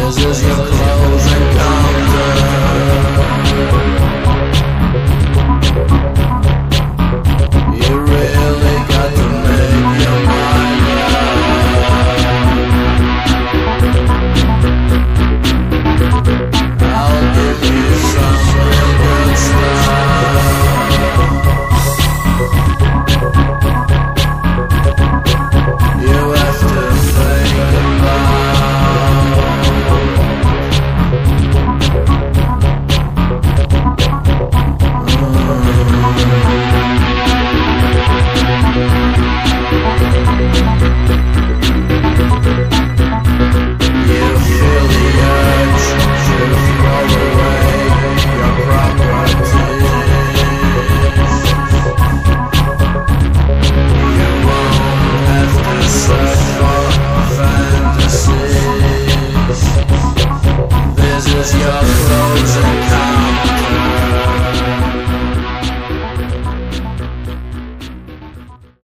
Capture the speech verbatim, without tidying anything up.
This is your closing counter. You really got to make your mind up. I'll give you some real good stuff. You have to think about. This is your